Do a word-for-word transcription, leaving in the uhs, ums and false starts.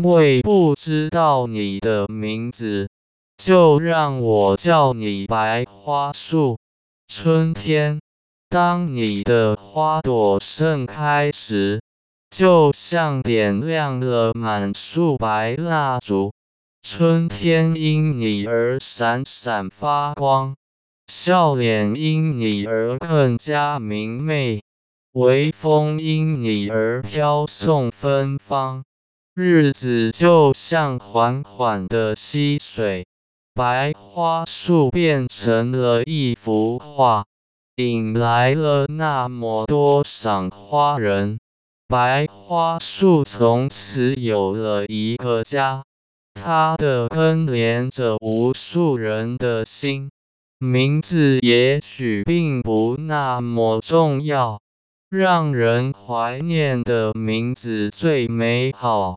为不知道你的名字，就让我叫你白花树。春天，当你的花朵盛开时，就像点亮了满树白蜡烛。春天因你而闪闪发光，笑脸因你而更加明媚，微风因你而飘送芬芳。日子就像缓缓的溪水，白花树变成了一幅画，引来了那么多赏花人。白花树从此有了一个家，它的根连着无数人的心。名字也许并不那么重要，让人怀念的名字最美好。